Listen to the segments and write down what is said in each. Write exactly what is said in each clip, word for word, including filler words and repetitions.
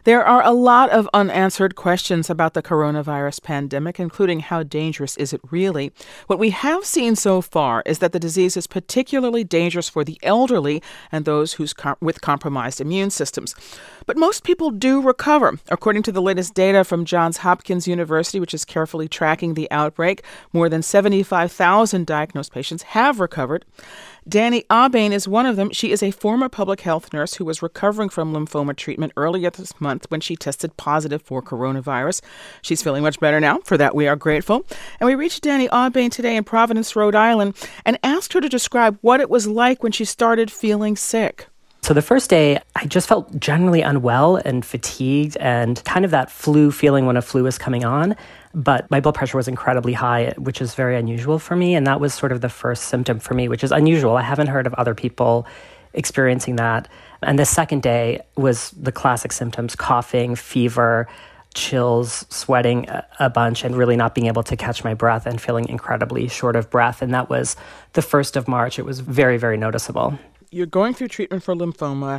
There are a lot of unanswered questions about the coronavirus pandemic, including how dangerous is it really. What we have seen so far is that the disease is particularly dangerous for the elderly and those who's com- with compromised immune systems. But most people do recover. According to the latest data from Johns Hopkins University, which is carefully tracking the outbreak, more than seventy-five thousand diagnosed patients have recovered. Danny Aubin is one of them. She is a former public health nurse who was recovering from lymphoma treatment earlier this month when she tested positive for coronavirus. She's feeling much better now. For that, we are grateful. And we reached Danny Aubin today in Providence, Rhode Island, and asked her to describe what it was like when she started feeling sick. So the first day, I just felt generally unwell and fatigued and kind of that flu feeling when a flu is coming on. But my blood pressure was incredibly high, which is very unusual for me. And that was sort of the first symptom for me, which is unusual. I haven't heard of other people experiencing that. And the second day was the classic symptoms: coughing, fever, chills, sweating a bunch, and really not being able to catch my breath and feeling incredibly short of breath. And that was the first of March. It was very, very noticeable. You're going through treatment for lymphoma.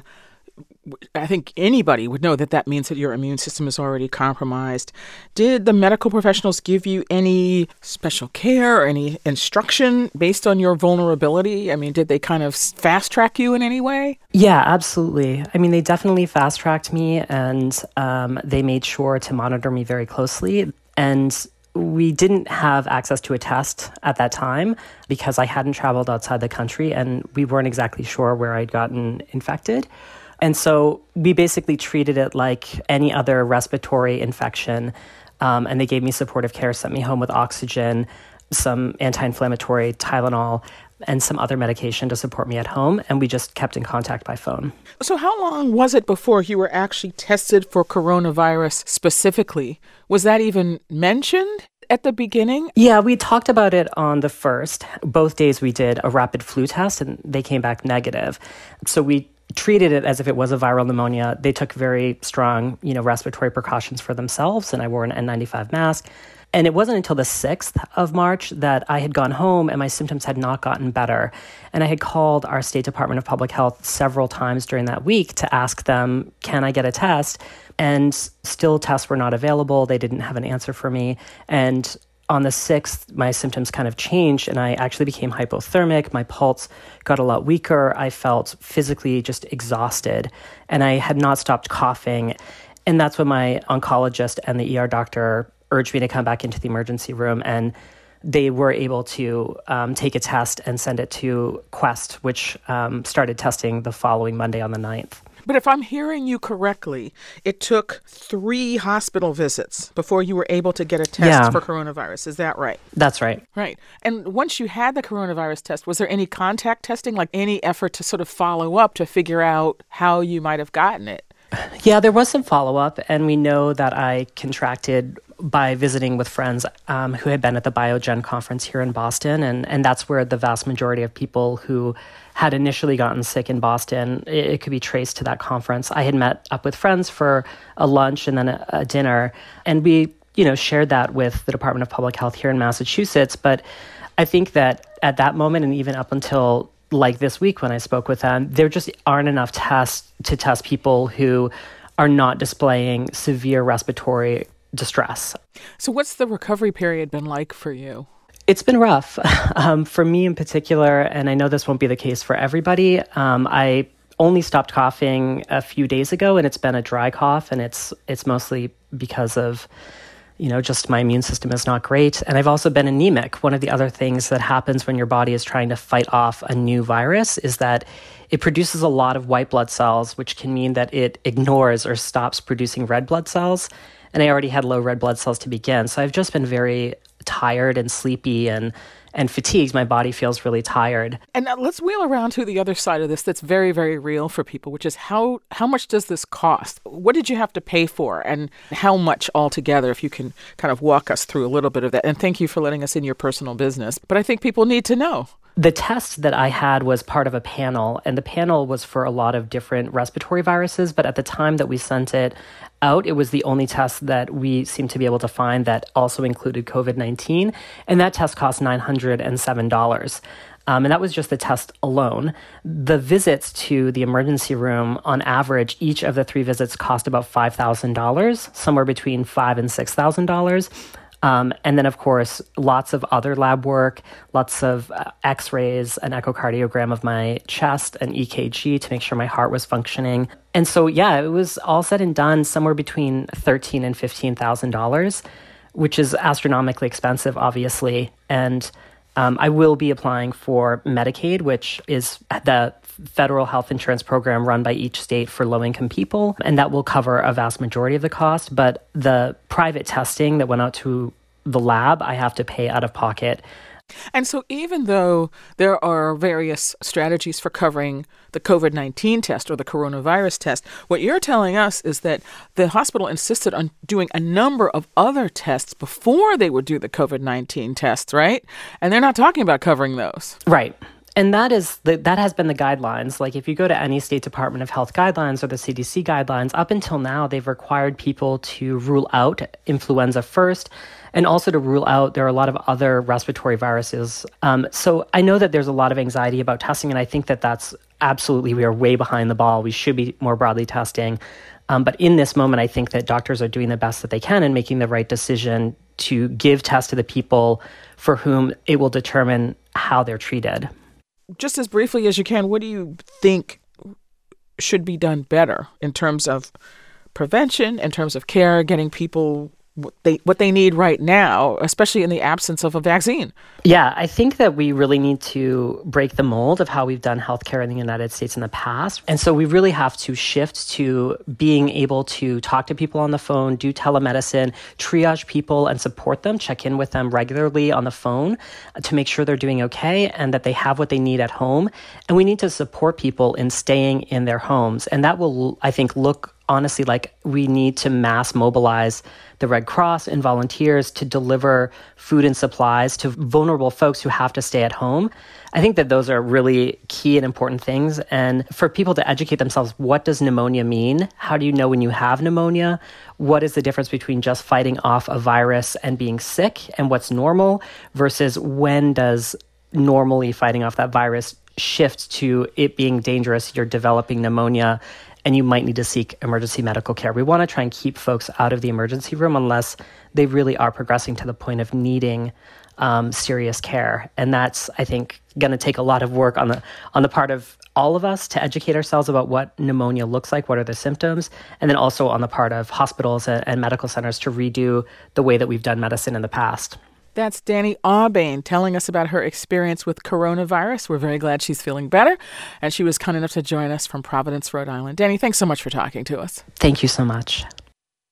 I think anybody would know that that means that your immune system is already compromised. Did the medical professionals give you any special care or any instruction based on your vulnerability? I mean, did they kind of fast track you in any way? Yeah, absolutely. I mean, they definitely fast tracked me, and um, they made sure to monitor me very closely. And we didn't have access to a test at that time because I hadn't traveled outside the country, and we weren't exactly sure where I'd gotten infected. And so we basically treated it like any other respiratory infection. Um, and they gave me supportive care, sent me home with oxygen, some anti-inflammatory Tylenol, and some other medication to support me at home. And we just kept in contact by phone. So how long was it before you were actually tested for coronavirus specifically? Was that even mentioned at the beginning? Yeah, we talked about it on the first. Both days we did a rapid flu test, and they came back negative. So we treated it as if it was a viral pneumonia. They took very strong, you know, respiratory precautions for themselves, and I wore an N ninety-five mask. And it wasn't until the sixth of March that I had gone home and my symptoms had not gotten better. And I had called our State Department of Public Health several times during that week to ask them, can I get a test? And still tests were not available. They didn't have an answer for me. And on the sixth, my symptoms kind of changed, and I actually became hypothermic. My pulse got a lot weaker. I felt physically just exhausted, and I had not stopped coughing. And that's when my oncologist and the E R doctor urged me to come back into the emergency room, and they were able to um, take a test and send it to Quest, which um, started testing the following Monday on the ninth. But if I'm hearing you correctly, it took three hospital visits before you were able to get a test yeah. for coronavirus. Is that right? That's right. Right. And once you had the coronavirus test, was there any contact testing, like any effort to sort of follow up to figure out how you might have gotten it? Yeah, there was some follow-up, and we know that I contracted by visiting with friends um, who had been at the Biogen conference here in Boston, and, and that's where the vast majority of people who had initially gotten sick in Boston, it, it could be traced to that conference. I had met up with friends for a lunch and then a, a dinner, and we, you know, shared that with the Department of Public Health here in Massachusetts. But I think that at that moment, and even up until like this week when I spoke with them, there just aren't enough tests to test people who are not displaying severe respiratory distress. So what's the recovery period been like for you? It's been rough. Um, for me in particular, and I know this won't be the case for everybody, um, I only stopped coughing a few days ago, and it's been a dry cough, and it's it's mostly because of, you know, just my immune system is not great. And I've also been anemic. One of the other things that happens when your body is trying to fight off a new virus is that it produces a lot of white blood cells, which can mean that it ignores or stops producing red blood cells. And I already had low red blood cells to begin. So I've just been very tired and sleepy and and fatigued. My body feels really tired. And now let's wheel around to the other side of this that's very, very real for people, which is how how much does this cost? What did you have to pay for, and how much altogether, if you can kind of walk us through a little bit of that? And thank you for letting us in your personal business. But I think people need to know. The test that I had was part of a panel, and the panel was for a lot of different respiratory viruses. But at the time that we sent it out, it was the only test that we seemed to be able to find that also included COVID nineteen. And that test cost nine hundred seven dollars. Um, and that was just the test alone. The visits to the emergency room, on average, each of the three visits cost about five thousand dollars, somewhere between five thousand dollars and six thousand dollars. Um, and then, of course, lots of other lab work, lots of uh, x-rays, an echocardiogram of my chest, an E K G to make sure my heart was functioning. And so, yeah, it was all said and done somewhere between thirteen thousand dollars and fifteen thousand dollars, which is astronomically expensive, obviously. And um, I will be applying for Medicaid, which is the federal health insurance program run by each state for low-income people, and that will cover a vast majority of the cost. But the private testing that went out to the lab, I have to pay out of pocket. And so even though there are various strategies for covering the covid nineteen test or the coronavirus test, what you're telling us is that the hospital insisted on doing a number of other tests before they would do the covid nineteen tests, right? And they're not talking about covering those. Right. And that is the, that has been the guidelines. Like if you go to any state Department of Health guidelines or the C D C guidelines, up until now, they've required people to rule out influenza first, and also to rule out there are a lot of other respiratory viruses. Um, so I know that there's a lot of anxiety about testing, and I think that that's absolutely, we are way behind the ball. We should be more broadly testing. Um, but in this moment, I think that doctors are doing the best that they can and making the right decision to give tests to the people for whom it will determine how they're treated. Just as briefly as you can, what do you think should be done better in terms of prevention, in terms of care, getting people what they what they need right now, especially in the absence of a vaccine? Yeah, I think that we really need to break the mold of how we've done healthcare in the United States in the past. And so we really have to shift to being able to talk to people on the phone, do telemedicine, triage people and support them, check in with them regularly on the phone to make sure they're doing okay and that they have what they need at home. And we need to support people in staying in their homes. And that will, I think, look honestly like we need to mass mobilize the Red Cross and volunteers to deliver food and supplies to vulnerable folks who have to stay at home. I think that those are really key and important things. And for people to educate themselves, what does pneumonia mean? How do you know when you have pneumonia? What is the difference between just fighting off a virus and being sick and what's normal versus when does normally fighting off that virus shift to it being dangerous, you're developing pneumonia, and you might need to seek emergency medical care. We want to try and keep folks out of the emergency room unless they really are progressing to the point of needing um, serious care. And that's, I think, going to take a lot of work on the on the part of all of us to educate ourselves about what pneumonia looks like, what are the symptoms, and then also on the part of hospitals and, and medical centers to redo the way that we've done medicine in the past. That's Dani Aubain telling us about her experience with coronavirus. We're very glad she's feeling better, and she was kind enough to join us from Providence, Rhode Island. Dani, thanks so much for talking to us. Thank you so much.